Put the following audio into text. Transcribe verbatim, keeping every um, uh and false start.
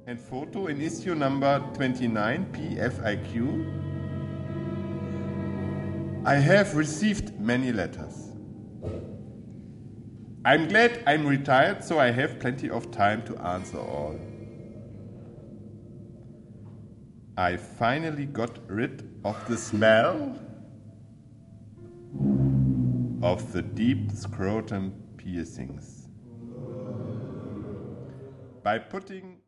And photo in issue number twenty-nine, P F I Q. I have received many letters. I'm glad I'm retired, so I have plenty of time to answer all. I finally got rid of the smell of the deep scrotum piercings by putting